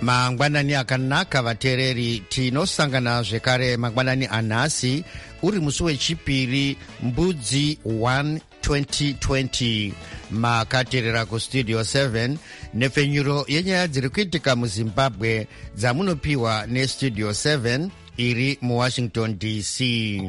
mangwanani akanaka vateereri, tinosangana zvekare mangwanani anhasi uri musi wechipiri mbudzi 1 2020. makateerera kustudio 7 nepfenyuro yenyaya dziri kuitika muzimbabwe dzamunopiwa nestudio 7 iri muwashington dc.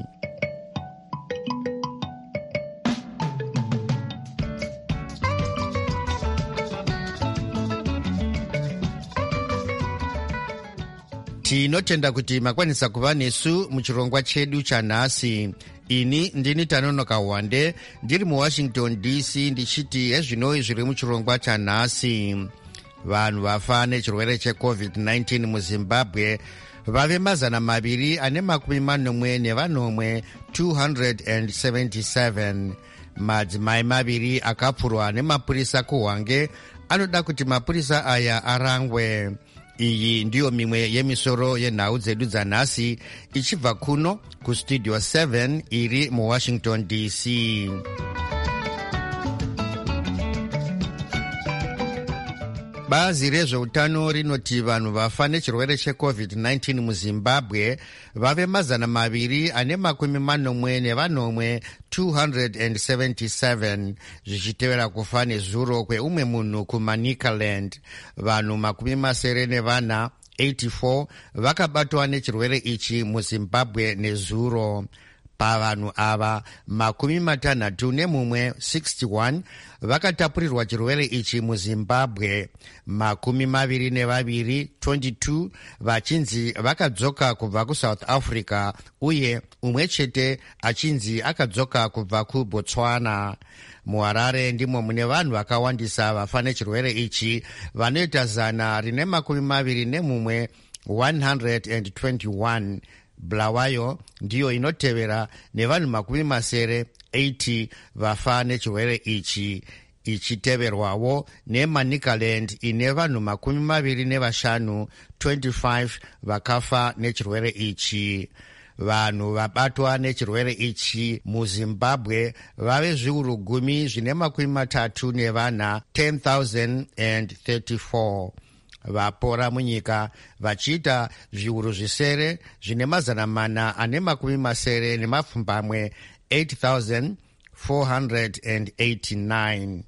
tinotenda kuti makwanisa kuva nesu muchirongwa chedu chanhasi. ini ndini Tanonoka Wande ndiri muwashington dc ndichiti ezvinoi zviri muchirongwa chanhasi. vanhu vafa nechirwere checovid-19 muzimbabwe vave 240 277. madzimai maviri akapfurwa nemapurisa kuhwange anoda kuti mapurisa aya arangwe. iyi ndiyo mimwe yemisoro yenhau dzedu dzanhasi ichibva kuno kustudio 7 iri muwashington dc. bazi rezveutano rinoti vanhu vafa nechirwere checovid-19 muzimbabwe vave 240 277, zvichitevera kufa nezuro kweumwe munhu kumanicaland. vanhu 74 84 vakabatwa nechirwere ichi muzimbabwe nezuro. pavanhu ava 61 61 vakatapurirwa chirwere ichi muzimbabwe. 22 22 vachinzi vakadzoka kubva kusouth africa uye umwe chete achinzi akadzoka kubva kubotswana. muharare ndimo mune vanhu vakawandisa vafa nechirwere ichi vanoita 121 121. bulawayo ndiyo inotevera nevanhu 80 vafa nechirwere ichi, ichiteverwawo nemanicaland ine vanhu 25 25 vakafa nechirwere ichi. vanhu vabatwa nechirwere ichi muzimbabwe vave zviuru 10 10,034. vapora munyika vachiita zviuru 9,480 8,489.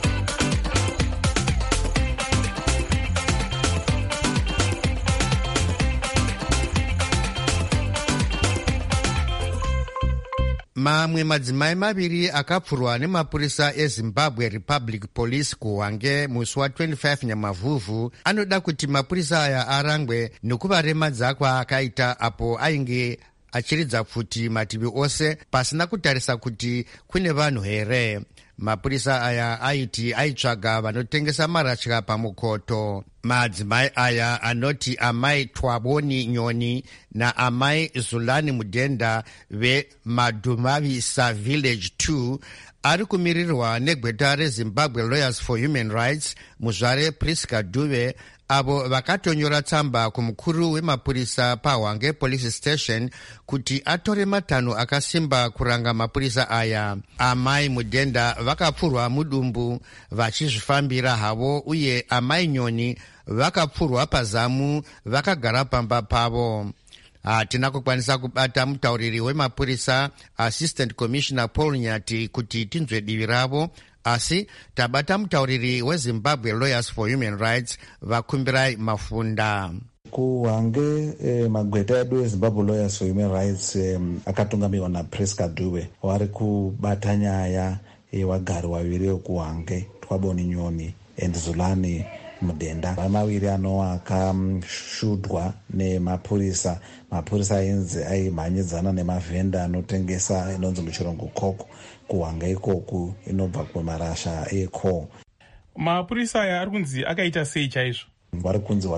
mamwe madzimai maviri akapfurwa nemapurisa ezimbabwe republic police kuhwange musi wa25 nyamavhuvhu anoda kuti mapurisa aya arangwe nekuvaremadza kwaakaita apo ainge achiridza pfuti mativi ose pasina kutarisa kuti kune vanhu here. mapurisa aya aiti aitsvaga vanotengesa maratya pamukoto. madzimai aya anoti amai Twaboni Nyoni naamai Zulani Mudenda veMadumavisa Village 2 ari kumirirwa negweta reZimbabwe Lawyers for Human Rights muzvare Priska Dube, avo vakatonyora tsamba kumukuru wemapurisa pahwange police station kuti atore matanho akasimba kuranga mapurisa aya. amai Mudenda vakapfurwa mudumbu vachizvifambira havo uye amai Nyoni vakapfurwa pazamu vakagara pamba pavo. hatina kukwanisa kubata mutauriri wemapurisa Assistant Commissioner Paul Nyati kuti tinzwe divi ravo, asi tabata mutauriri weZimbabwe Lawyers for Human Rights Vakumbirai Mafunda. kuhwange magweta edu eZimbabwe Lawyers for Human Rights akatungamiwa naPriska Dube wari kubata nyaya yevagari vaviri vekuhwange Twaboni Nyoni and Zulani Mudenda. vamaviri anova akashudwa nemapurisa. mapurisa ainzi aimhanyidzana nemavhenda anotengesa inonzi muchirungu coke kuhwange ikoku inobva kumarasha eco. mapurisa aya ari kunzi akaita sei chaizvo? vari kunzi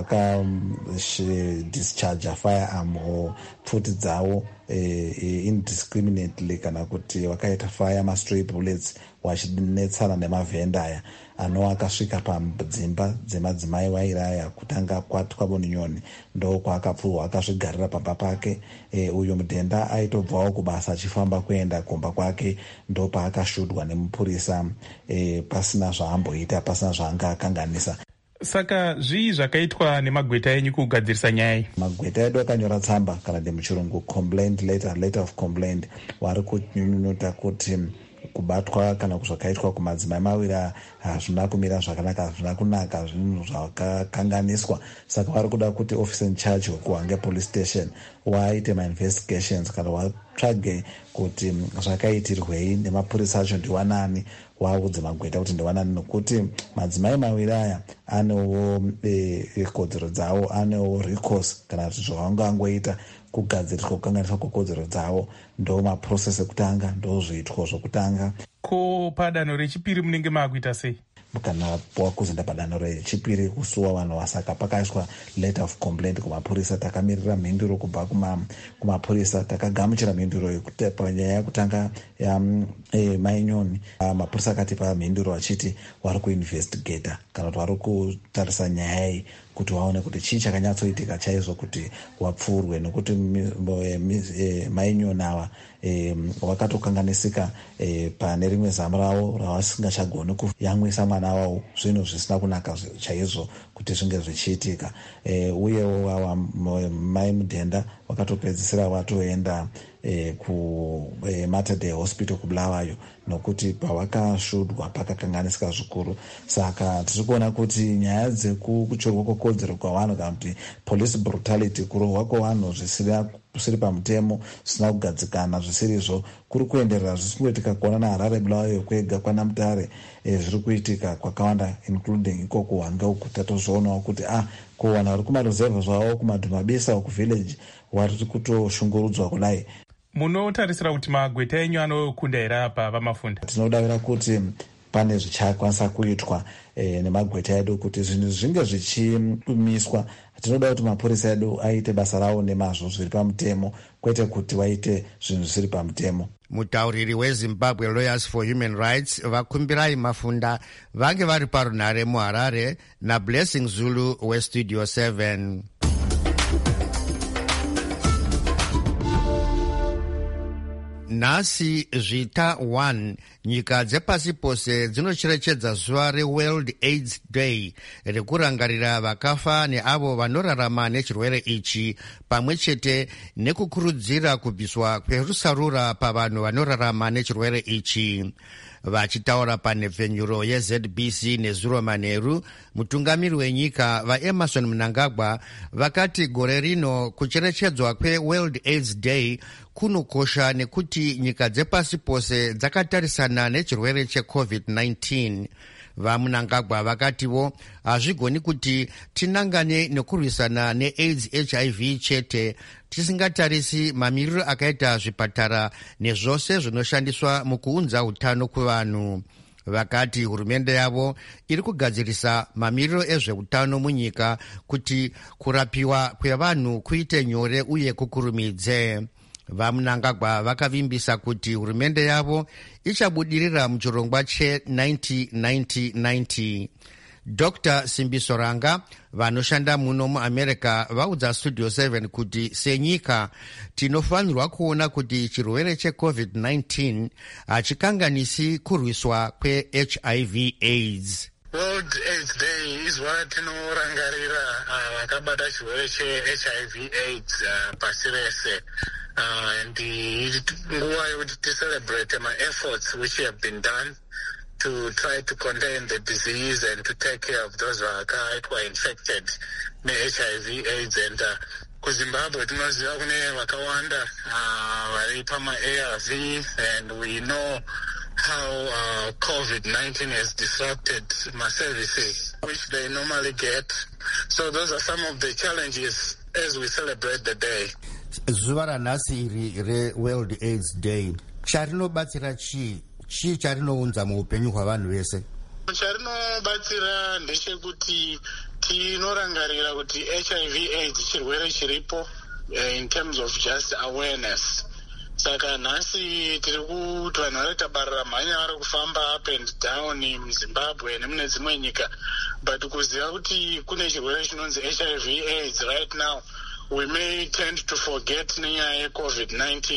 vakadischarge firearm or pfuti dzavo indiscriminately, kana kuti vakaita fire mastray bullets vachinetsana nemavhenda aya anova akasvika padzimba dzemadzimai vairaya. kutanga kwaTwaboni Nyoni ndokwaakapfurwa akazvigarira pamba pake. uyo Mudenda aitobvawo kubasa achifamba kuenda kumba kwake, ndopaakashudwa nemupurisa pasina zvaamboita, pasina zvaanga akanganisa. Saka zvii zvakaitwa nemagweta enyu kugadzirisa nyaya iyi? Magweta edu akanyora tsamba kana muchirungu complaint letter of complaint, vari kunyunyuta kuti kubatwa kana zvakaitwa kumadzimai maviri hazvina kumira zvakanaka, hazvina kunaka, zvinhu zvakakanganiswa. Saka vari kuda kuti officer in charge wekuHwange police station waite ma-investigations kana watsvage kuti zvakaitirwei nemapurisa acho ndiwanani, waudze Magweta kuti ndiwanani, nokuti madzimai maviri aya anewo kodzero dzavo, anewo recourse kana kuti zvavangangoita kugadziriswa kukanganiswa kwekodzero dzavo. Ndo maprocess ekutanga, ndo zviitwa zvokutanga. Ko padanho rechipiri munenge maakuita sei? Kana wakuzoenda padanho rechipiri kusuwa vanhu, saka pakaiswa letter of complaint kumapurisa. Takamirira mhinduro kubva kumapurisa, takagamuchira mhinduro yekuti panyaya yekutanga mainyoni mapurisa akatipa mhinduro achiti vari kuinvestigata kana kuti vari kutarisa nyaya iyi kuti waone kuti chii chakanyatsoitika chaizvo kuti wapfuurwe, nokuti mainyoni ava vakatokanganisika pane rimwe zamu ravo ravasingachagoni kuyamwisa mwana wavo, zvinhu zvisina kunaka chaizvo kuti zvinge zvichiitika. Uyewo ava mai mudhenda vakatopedzisira vatoenda kuMater Dei Hospital kuBulawayo, nokuti pavakasvudwa pakakanganisika zvikuru. Saka tiri kuona kuti nyaya dzekukuchorwa kwekodzero kwavanhu kana kuti police brutality, kurohwa kwavanhu zvisiri pamutemo, zvisina kugadzikana, zvisirizvo kuri kuenderera zvisingoitika kuona naHarare Bulawayo kwega, kwaNamutare zviri kuitika kwakawanda, including iko kuHwange uku. Tatozvoonawo kuti kuwana vari kumaruzevha zvavo kumadhumabisa kuvillage vari kutoshungurudzwa kudai. Munotarisira kuti magweta enyu anokunda here apa vamafunda? Tinodavira kuti pane zvichakwanisa kuitwa nemagweta edu kuti zvinhu zvinge zvichimiswa. Tinoda kuti mapurisa edu aite basa ravo nemazvo zviri pamutemo, kwete kuti waite zvinhu zvisiri pamutemo. Mutauriri weZimbabwe Lawyers for Human Rights vakumbirai Mafunda vange vari parunhare muHarare naBlessing Zulu weStudio 7. Nhasi zvita 1 nyika dzepasi pose dzinocherechedza zuva reWorld AIDS Day rekurangarira vakafa neavo vanorarama nechirwere ichi, pamwe chete nekukurudzira kubviswa kwerusarura pavanhu vanorarama nechirwere ichi. Vachitaura panhepfenyuro yeZBC nezuro manheru, mutungamiri wenyika vaEmerson Mnangagwa vakati gore rino kucherechedzwa kweWorld AIDS Day kunokosha nekuti nyika dzepasi pose dzakatarisana nechirwere cheCovid-19. VaMnangagwa vakatiwo hazvigoni kuti tinangane nekurwisana neAIDS HIV chete tisingatarisi mamiriro akaita zvipatara nezvose zvinoshandiswa mukuunza utano kuvanhu. Vakati hurumende yavo iri kugadzirisa mamiriro ezveutano munyika kuti kurapiwa kwevanhu kuite nyore uye kukurumidze. VaMnangagwa vakavimbisa kuti hurumende yavo ichabudirira muchirongwa che90-90-90. Dr. Simbiso Ranga vanoshanda muno muAmerica vaudza Studio 7 kuti senyika tinofanirwa kuona kuti chirwere cheCovid-19 hachikanganisi kurwiswa kweHIV AIDS. World AIDS Day izuva tinorangarira vakabata chirwere cheHIV AIDS pasi rese. And nguva yekuti celebrate efforts which have been done to try to contain the disease and to take care of those who are infected ne-HIV AIDS. And kuZimbabwe tinoziva kune vakawanda vari pama-ARV, and we know how COVID-19 has disrupted my services which they normally get. So those are some of the challenges as we celebrate the day. Zuva ranhasi iri reWorld AIDS Day charinobatsira chii charinounza muupenyu hwavanhu vese? Charinobatsira ndechekuti tinorangarira kuti HIV AIDS chirwere chiripo in terms of just awareness. Saka nhasi tiri kuti vanhu vari tabarira mhanya vari kufamba up and down muZimbabwe nemune dzimwe nyika, but kuziva kuti kune chirwere chinonzi HIV AIDS right now, we may tend to forget nenyaya yeCovid-19.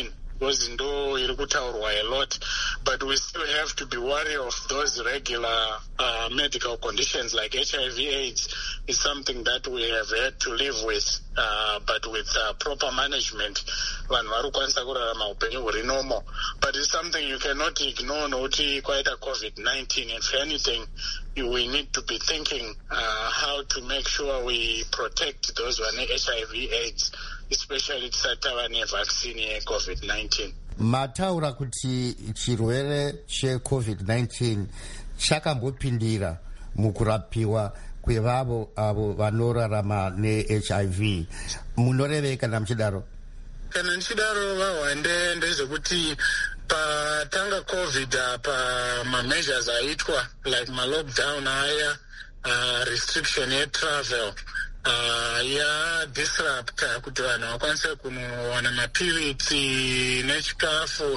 because ndo iri kutaurwa a lot, but we still have to be wary of those regular medical conditions like HIV/AIDS is something that we have had to live with, but with proper management vanhu vari kukwanisa kurarama upenyu huri normal. But it's something you cannot ignore nokuti kwaita COVID-19. If anything, we need to be thinking how to make sure we protect those who are HIV/AIDS, especially tisati tava nevaccine ye-COVID-19. Mataura kuti chirwere che-COVID-19 chakambopindira mukurapiwa kwevavo avo vanorarama ne-HIV. Munoreveka namuchidaro? Kana ndichidaro vahwande ndezvekuti patanga COVID apa ma-measures aitwa like ma-lockdown aya, restriction ye-travel disrupta kuti vanhu vakwanise kunowana mapiritsi nechikafu,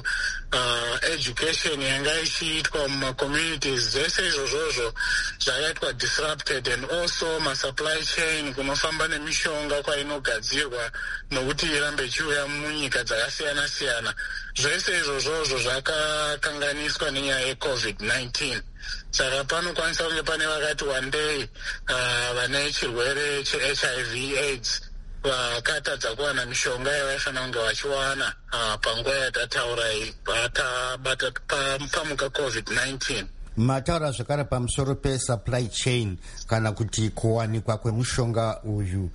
education yanga ichiitwa mumacommunities, zvese izvozvozvo zvakaitwa disrupted, and also masupply chain kunofamba nemishonga kwainogadzirwa nokuti irambe ichiuya munyika dzakasiyana siyana, zvese izvozvozvo zvakakanganiswa nenyaya yeCovid-19. Saka panokwanisa kunge pane vakati one day vane chirwere che-HIV/AIDS vakatadza kuwana mishonga yavaifanira kunge vachiwana panguva yatataura iyi patabata pamuka COVID-19. Mataura zvakare pamusoro pe-supply chain kana kuti kuwanikwa kwemushonga uyu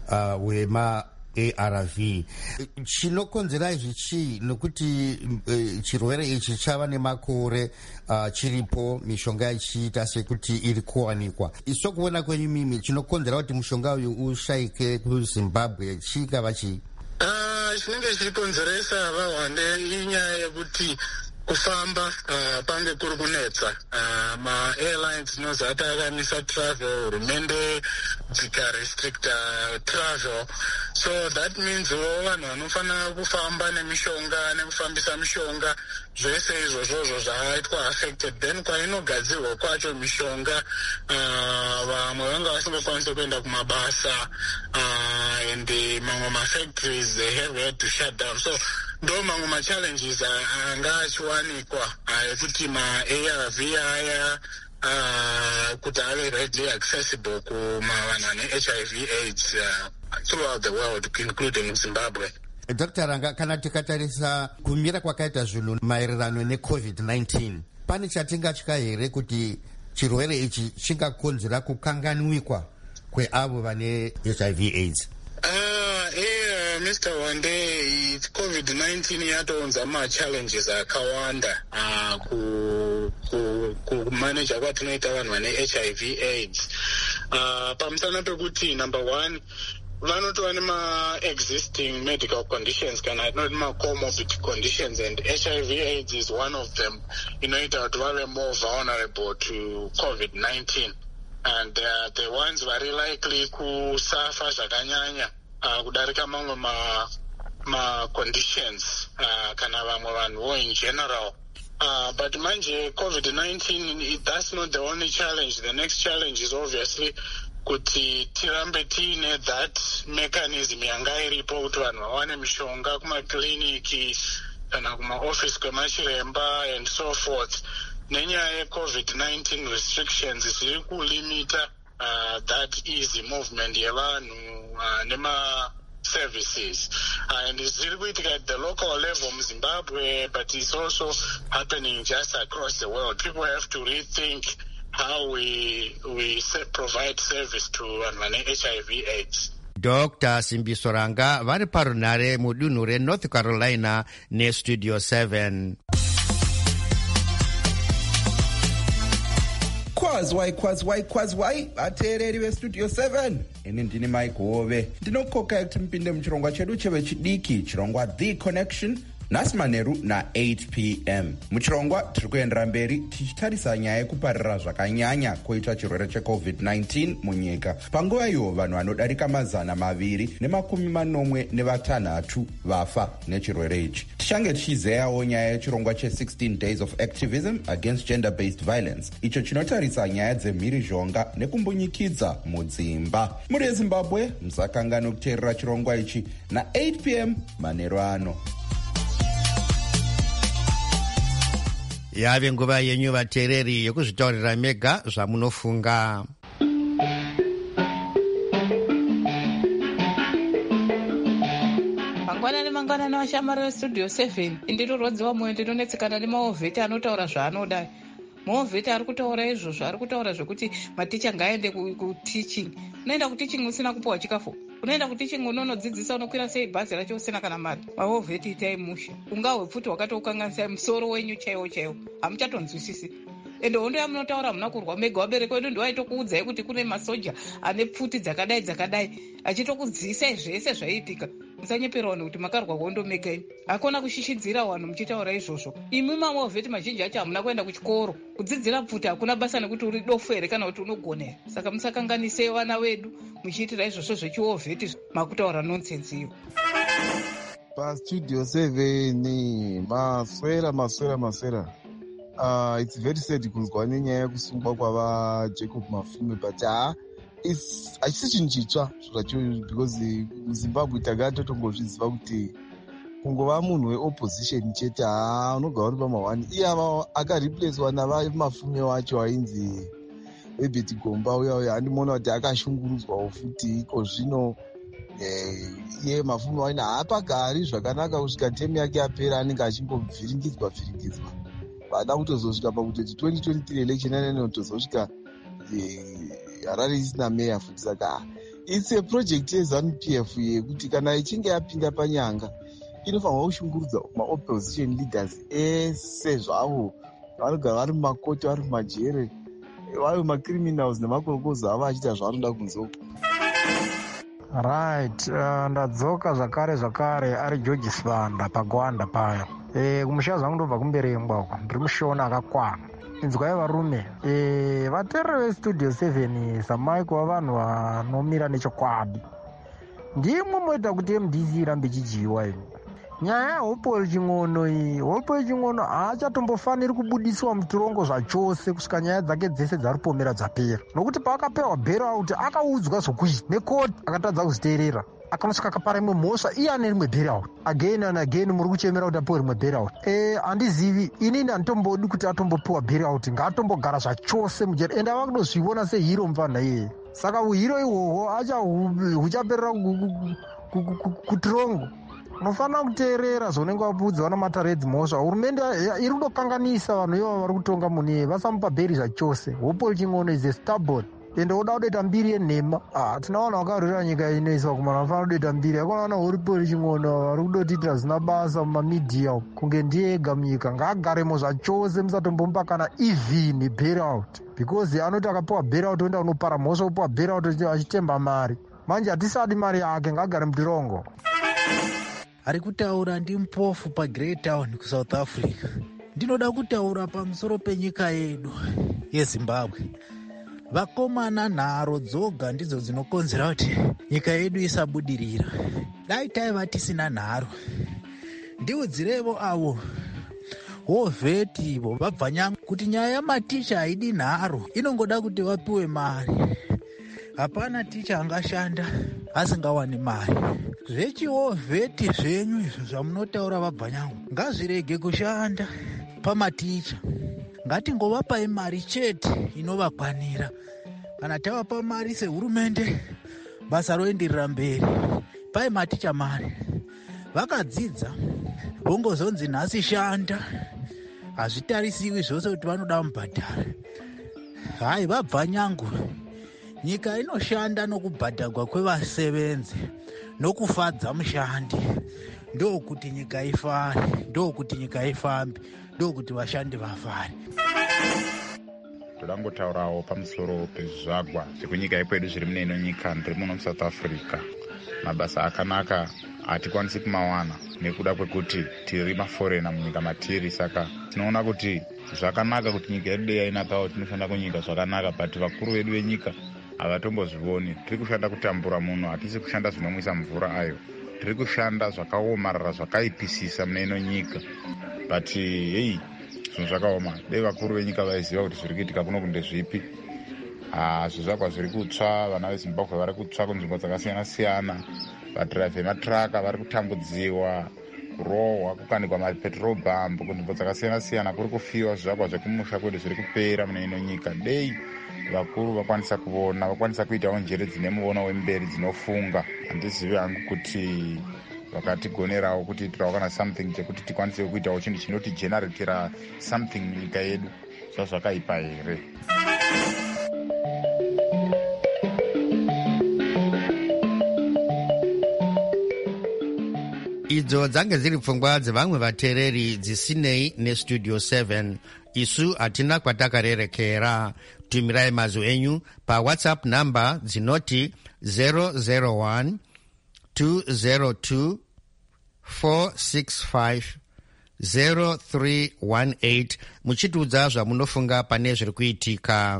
wema ARV. Chinokonzera izvi chii? Nokuti chirwere ichi chava nemakore chiripo, mishonga ichiita sekuti iri kuwanikwa. Iso kuona kwenyu mimi chinokonzera kuti mushonga uyu ushayike kuZimbabwe chikava chii? Chinenge chirikonzeresa vahwande inyaya yekuti kufamba pange kuri kunetsa, ma-airlines dzinozati akamisa travel, hurumende dzikarestricta travel, so that means vanhu vanofanira kufamba nemishonga nekufambisa mishonga, zvese izvozvozvo zvakaitwa affected. Then kwainogadzirwa kwacho mishonga vamwe vanga vasingakwanisi kuenda kumabasa, and mamwe mafactories they have had to shut down. So ndo mamwe ma-challenges anga achiwanikwa ekuti ma-ARV aya kuti ave readily accessible kuvanhu vane HIV/AIDS throughout the world, including Zimbabwe. Dr. Ranga, kana tikatarisa kumira kwakaita zvinhu maererano ne-COVID-19, pane chatingatya here kuti chirwere ichi chingakonzera kukanganwikwa kweavo vane HIV/AIDS? Mr. Wande, COVID-19 yatounza ma-challenges akawanda kumanage kwatinoita vanhu vane HIV/AIDS. Pamusana pekuti number one, vanotova nema-existing medical conditions kana tinoti ma-comorbid conditions, and HIV/AIDS is one of them inoita kuti vave more vulnerable to COVID-19, and they are the ones very likely kusafa zvakanyanya kudarika mamwe ma-conditions kana vamwe vanhuwo in general. But manje COVID-19, that's not the only challenge. The next challenge is obviously kuti tirambe tiine that mechanism yanga iripo kuti vanhu vawane mishonga kumakliniki kana kumaofisi kwemachiremba and so forth. Nenyaya yeCovid-19 restrictions zviri kulimita that easy movement yevanhu nema-services, and zviri kuitika at the local level muZimbabwe, but it's also happening just across the world. People have to rethink how we provide service to vanhu vane HIV/AIDS. Dr. Simbiso Ranga vari parunare mudunhu reNorth Carolina neStudio 7. kwazwai vateereri veStudio 7, ini ndini Mike Hove. Ndinokoka kuti mpinde muchirongwa chedu chevechidiki, chirongwa The Connection, nhasi manheru na8 p.m. Muchirongwa tiri kuendera mberi tichitarisa nyaya yekuparira zvakanyanya koita chirwere cheCovid-19 munyika. Panguva iyo vanhu vanodarika 246 vafa nechirwere ichi. Tichange tichizeyawo nyaya yechirongwa che16 Days of Activism Against Gender-Based Violence, icho chinotarisa nyaya dzemhirizhonga nekumbundikidza mudzimba. Muri yeZimbabwe musakangana kuteerera chirongwa ichi na8 p.m. manheru ano. Yave nguva yenyu vateereri yekuzvitaurira mega zvamunofunga. Mangwanani washamara studio 7 indinorodzi mwoyo ndinonetsekana nemaovheti anotaura zvaanoda. Maovheti ari kutaura izvozvo, ari kutaura zvekuti maticha ngaende kuteaching. Unoenda kuteaching usina kupiwa chikafu? Unoenda kuteaching unonodzidzisa unokwira sei bhazi racho usina kana mari? Maovheti itai musha. Ungawe pfuti wakatoukanganisa musoro wenyu chaiwo. Hamuchatonzwisisi. Ende hondo yamunotaura muna kurwa mega. Wabereki wedu ndiwaitokuudzai kuti kune masoja ane pfuti dzakadai achitokudzidzisai zvese zvaiitika. Musanyeperawo nekuti makarwa hondo mega ini. Hakuna kushishidzira vanhu muchitaura izvozvo. Imi maovheti mazhinji acho hamuna kuenda kuchikoro. Kudzidzira pfuti hakuna basa nekuti uri dofu here kana kuti unogona here. Saka musakanganisei vana vedu muchiitira izvozvo zvechiovheti makutaura nonsense iyo. Pastudio 7 maswera. It's very sad kunzwa nenyaya yekusungwa kwava Jacob Mafume, but hachisi chinhu chitsva zvacho, because muZimbabwe tagaa totongozviziva kuti kungova munhu weopposition chete unogara uri pama1. Iye akareplacewa navaMafume wacho ainzi Herbert Gomba uya handimuona kuti akashungurudzwawo futi. Iko zvino iye Mafume waini haapagari zvakanaka kusvika temu yake yapera, anenge achimbovhiringidzwa. Vada kutozosvika pakutoti 2023 election anotozosvika Harare isina meya futi. Saka it's a project yeZANU-PF yekuti kana ichinge yapinda panyanga inofanirwa kushungurudza maopposition leaders ese zvavo vanogara vari mumakoti, vari mumajere, vari macriminals nemakorokozo avo achiita zvavanoda kunzoko. Right, ndadzoka zvakare ari George Sibanda paGwanda paya. Kumusha zvangu ndobva kumberengwa uko, ndiri mushona akakwana. Inzwai varume, vateereri vestudio 7 samai kuva vanhu vanomira nechokwadi. Ndimwe moita kuti MDC irambe ichijiwa ino. Nyaya yaHope Ching'ono iyi, Hope Ching'ono haachatombofaniri kubudiswa mutorongo zvachose kusvika nyaya dzake dzese dzaripomera dzapera. Nokuti paakapewa bailout akaudzwa zvokuita nekoti akatadza kuzviteerera. Akanosvika akapara imwe mhosva iye ane rimwe bailout. Again and again muri kuchemera kuti apiwe rimwe bailout. Handizivi, inini handitombodi kuti atombopiwa bailout, ngaatombogara zvachose mujeri. Ende ava kudozviona sehiro mufana iyeye. Saka uhiro ihwohwo huchaperera kutirongo. Unofanira kuteerera zvaunenge waudza vana mataredzi mhosva. Hurumende iri kudokanganisa vanhu ivavo vari kutonga muni, vasamupa bheri zvachose. Hope Ching'ono is a stubborn. Ende uda kudoita mbiri yenhema. Tina vanhu vakarwira nyika inoiswa kumana vanofana kudoita mbiri. Hakuna vana Hope Ching'ono vari kudotiitira zvina basa mumamidhiya kunge ndiye ega munyika. Ngaagaremo zvachose, musatombomupa kana even bailout. Because anoti akapiwa bailout oenda unopara mhosva, opiwa bailout achitemba mari. Manje hatisadi mari yake, ngaagare mutirongo. Ari kutaura ndimpofu paGrey Town kuSouth Africa. Ndinoda kutaura pamusoro penyika yedu yeZimbabwe. Vakomana nharo dzoga ndidzo dzinokonzera kuti nyika yedu isabudirira. Dai taiva tisina nharo, ndiudzirevo avo hovheti ivo vabvanyanga kuti nyaya yamaticha haidi nharo, inongoda kuti vapiwe mari. Hapana ticha angashanda asingawani mari. Zvechihovheti zvenyu izvo zvamunotaura vabvanyangu ngazvirege kushanda pamaticha. Ngatingovapai mari chete inovakwanira. Kana tavapa mari sehurumende, basa roenderera mberi. Pai maticha mari. Vakadzidza vongozonzi nhasi shanda, hazvitarisiwi zvose kuti vanoda mubhadhara. Hai, vabvanyangu, nyika inoshanda nokubhadharwa kwevasevenzi nokufadza mushandi. Ndokuti nyika ifare, ndokuti nyika ifambe, ndokuti vashandi vafare. Todangotaurawo pamusoro pezvagwa zvekunyika yekwedu zviri muneino nyika ndiri muno muSouth Africa. Mabasa akanaka hatikwanisi kumawana nekuda kwekuti tiri maforena munyika matiri. Saka tinoona kuti zvakanaka kuti nyika yedu yainakawo tinoshanda kunyika zvakanaka, but vakuru vedu venyika havatombozvioni. Tiri kushanda kutambura muno, hatisi kushanda zvinomwisa mvura ayo. Tiri kushanda zvakaomarara zvakaipisisa muneino nyika, but hei zvinhu zvakaoma. Dei vakuru venyika vaiziva kuti zviri kuitika kuno kunde zvipi. Zvizvakwa zviri kutsva, vana veZimbabwe vari kutsva kunzvimbo dzakasiyana siyana, vadhiraivhi vematraka vari kutambudziwa, kurohwa, kukanikwa mapetrol bump kunzvimbo dzakasiyana-siyana, kuri kufiwa zvivakwa zvekumusha kwedu zviri kupera mune ino nyika. Dei vakuru vakwanisa kuona, vakwanisa kuitawo njere dzine muono wemberi dzinofunga. Handizivi hangu kuti vakatigonerawo kutiitirawo kana something chekuti tikwanise kuitawo chinhu chinotigeneratira something nyika yedu. Zvazvakaipa here? idzo dzange dziri pfungwa dzevamwe vateereri dzisinei nestudio 7. isu hatina kwatakarerekera. tumirai mazwi enyu pawhatsapp namba dzinoti 001 202 465 0318 muchitiudza zvamunofunga pane zviri kuitika.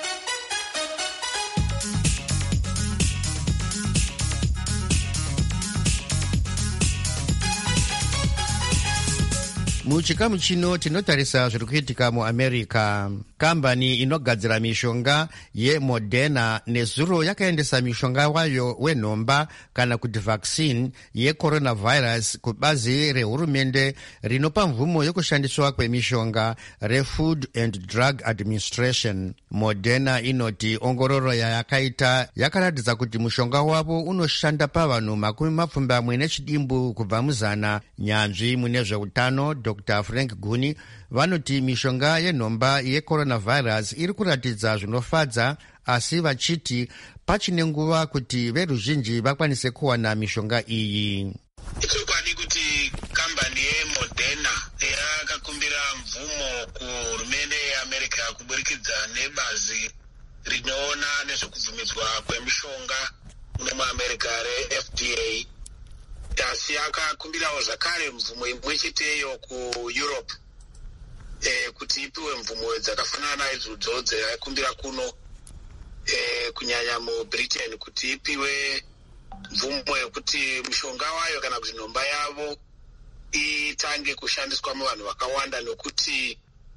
muchikamu chino tinotarisa zviri kuitika muamerica. kambani inogadzira mishonga yeModerna nezuro yakaendesa mishonga wayo wenhomba kana kuti vaccine yecoronavirus kubazi rehurumende rinopa mvumo yekushandiswa kwemishonga reFood and Drug Administration. Moderna inoti ongororo yayakaita yakaratidza kuti mushonga wavo unoshanda pavanhu 70 kubva muzana. nyanzvi mune zveutano Dr. Frank Guni vanoti mishonga yenhomba yecoronavirus iri kuratidza zvinofadza, asi vachiti pachine nguva kuti veruzhinji vakwanise kuwana mishonga iyi. Chokwadi kuti kambani yeModerna yakakumbira mvumo kuhurumende yeAmerica kuburikidza nebazi rinoona nezvekubvumidzwa kwemishonga muno muAmerica reFDA, asi yakakumbirawo zvakare mvumo imwe cheteyo kuEurope kuti ipiwe mvumo dzakafanana idzodzo dzayakakumbira kuno, kunyanya muBritain, kuti ipiwe mvumo yekuti mishonga wayo kana kuti nhomba yavo itange kushandiswa muvanhu vakawanda, nokuti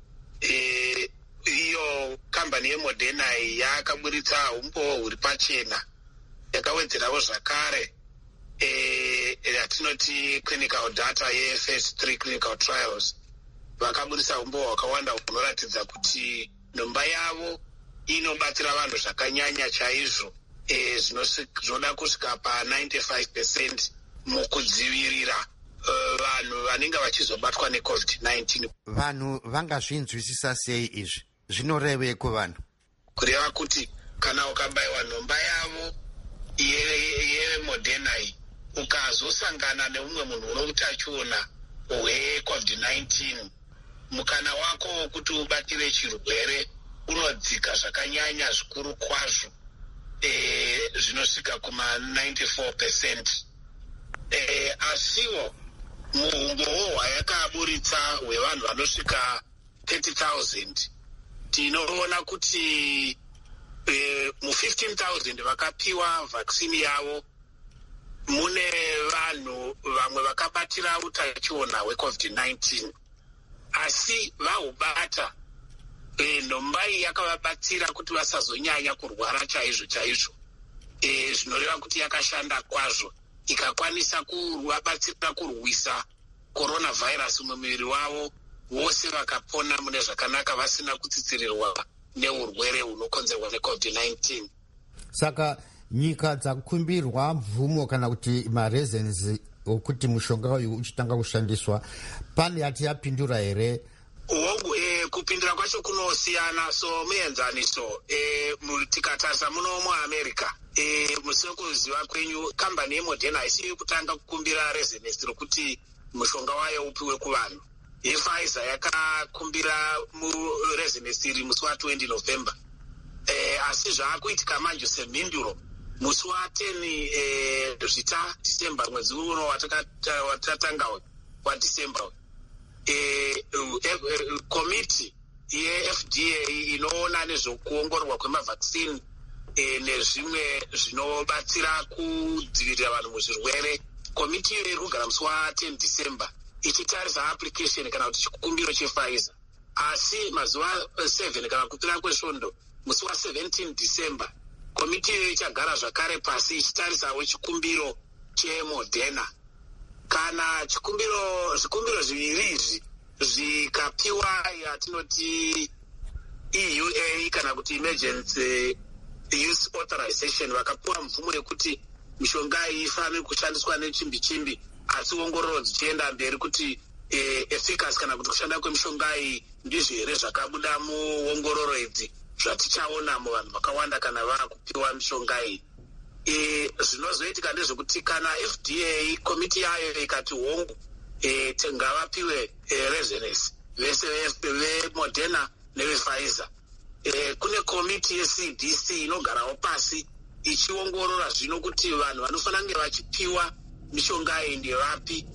iyo kambani yeModerna yakaburitsa umbowo huri pachena, yakawedzerawo zvakare yatinoti clinical data yephase 3 clinical trials. Vakaburitsa umbowo hwakawanda hunoratidza kuti nhomba yavo inobatsira vanhu zvakanyanya chaizvo, zvinoda kusvika pa95% mukudzivirira vanhu vanenge vachizobatwa neCovid-19. vanhu vangazvinzwisisa sei izvi? Zvinorevei kuvanhu? Kureva kuti kana ukabayiwa nhomba yavo yeModerna iyi ukazosangana neumwe munhu uno utachiona hweCovid-19, mukana wako wokuti ubatire chirwere unodzika zvakanyanya zvikuru kwazvo, zvinosvika kuma94%. Asiwo muumbowo hwayakaburitsa hwevanhu vanosvika 30,000 tinoona kuti mu15,000 vakapiwa vaccine yavo mune vanhu vamwe vakabatira utachiona hweCovid-19, asi vahubata nhomba iyi yakavabatsira kuti vasazonyanya kurwara chaizvo chaizvo. Zvinoreva kuti yakashanda kwazvo, ikakwanisa kuvabatsira kurwisa coronavirus mumuviri wavo, vose vakapona mune zvakanaka vasina kutsitsirirwa neurwere hunokonzerwa neCovid-19. Saka nyika dzakumbirwa mvumo kana kuti mareasons okuti mushonga uyu uchitanga kushandiswa, pane yati yapindura here? Kupindura kwacho kunosiyana. So muenzaniso tikatarisa muno muAmerica, musina kuziva kwenyu, kambani yeModerna haisi kutanga kukumbira reasons rokuti mushonga wayo upiwe kuvanhu. yePfizer yakakumbira reasons iri musi wa20 November, asi zvaakuitika manje semhinduro musi wa10 zvita December, mwedzi uno watatanga waDecember. Komiti yeFDA inoona nezvekuongororwa kwemavaccine nezvimwe zvinobatsira kudzivirira vanhu muzvirwere, komiti iyo iri kugara musi wa10 December ichitarisa application kana kuti chikumbiro chePfizer. Asi mazuva 7 kana kupera kwesvondo musi wa17 December komiti iyo ichagara zvakare pasi ichitarisawo chikumbiro cheModerna kana zvikumbiro zviviri izvi zvikapiwa yatinoti EUA kana kuti emergency use authorization, vakapiwa mvumo yekuti mishonga iyi ifanire kushandiswa nechimbi asi ongororo dzichienda mberi kuti efficacy kana kuti kushanda kwemishonga iyi ndizvo here zvakabuda muongororo idzi zvatichaona muvanhu vakawanda kana vakupiwa mishonga iyi. Zvinozoitika ndezvekuti kana FDA komiti yayo ikati hongu ngavapiwe reference vese veModerna nevePfizer, kune komiti yeCDC inogarawo pasi ichiongorora zvino kuti vanhu vanofanira kunge vachipiwa mishonga iyi ndevapi.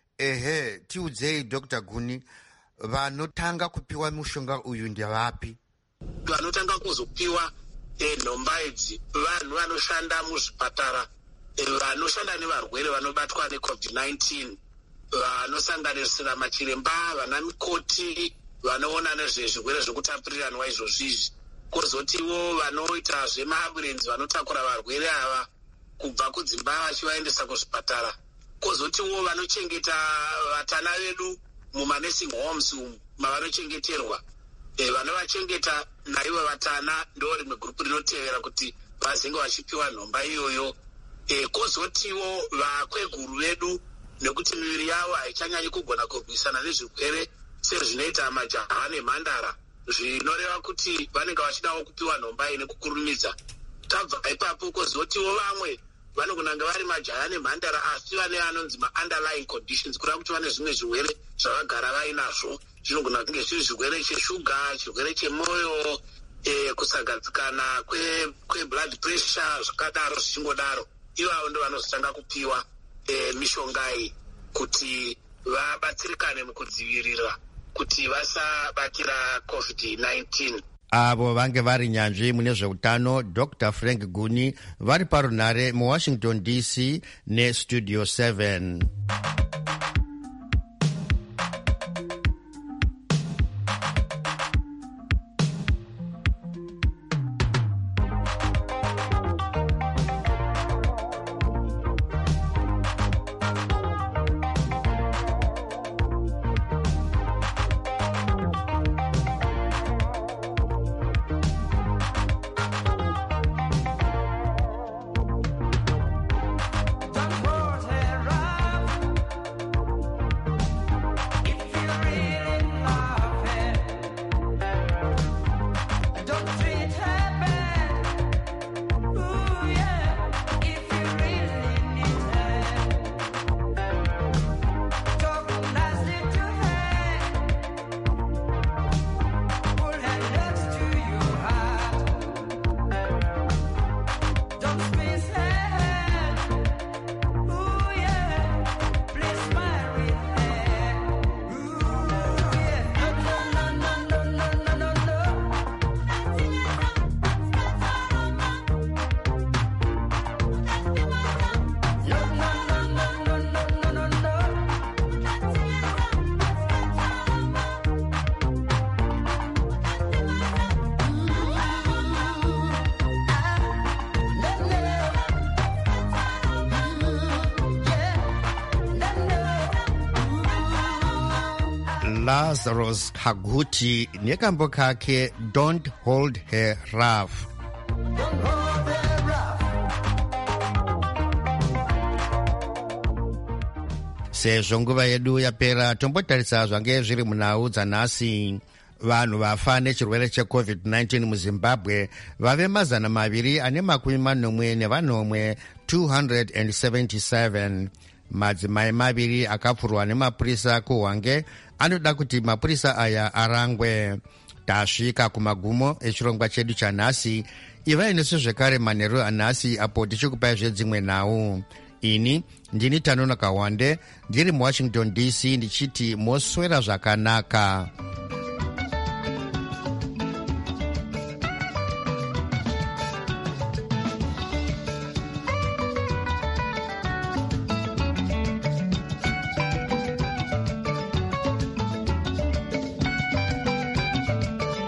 Tiudzei Dr. Guni, vanotanga kupiwa mushonga uyu ndevapi? Vanotanga kuzopiwa nhomba idzi vanhu vanoshanda muzvipatara, vanoshanda nevarwere vanobatwa neCovid-19, vanosanganisira machiremba, vana mikoti, vanoona nezvezvirwere zvekutapuriranwa izvozvizvi, kwozotiwo vanoita zvemaambulensi vanotakura varwere ava kubva kudzimba vachivaendesa kuzvipatara, kwozotiwo vanochengeta vatana vedu mumanursing homes umu mavanochengeterwa, vanovachengeta naivo vatana ndo rimwe gurupu rinotevera kuti vazenge vachipiwa nhomba iyoyo. Kwozotiwo vakweguru vedu, nekuti miviri yavo haichanyanyi kugona kurwisana nezvirwere sezvinoita majaha nemhandara, zvinoreva kuti vanenge vachidawo kupiwa nhomba iyi nekukurumidza. Tabva ipapo kwozotiwo vamwe vanogona vari majaha nemhandara asi vane anonzi ma-underlying conditions, kureva kuti vane zvimwe zvirwere zvavagara vainazvo, zvinogona kunge zviri zvirwere cheshuga, chirwere chemwoyo, kusagadzikana kwe-blood pressure, zvakadaro zvichingodaro. Ivavo ndo vanozotanga kupiwa mishonga iyi kuti vabatsirikane mukudzivirira kuti vasabatira COVID-19. Avo vange vari nyanzvi mune zveutano Dr. Frank Guni vari parunhare muWashington DC neStudio 7. Lazarus Haguti nekambo kake Don't Hold Her Rough. Sezvo nguva yedu yapera, tombotarisa zvange zviri munhau dzanhasi. Vanhu vafa nechirwere cheCovid-19 muZimbabwe vave 241 277. Madzimai maviri akapfurwa nemapurisa kuHwange anoda kuti mapurisa aya arangwe. Tasvika kumagumo echirongwa chedu chanhasi. Ivai nesu zvekare manheru anhasi apo tichikupai zvedzimwe nhau. Ini ndini Tanonoka Wande ndiri muWashington DC ndichiti moswera zvakanaka.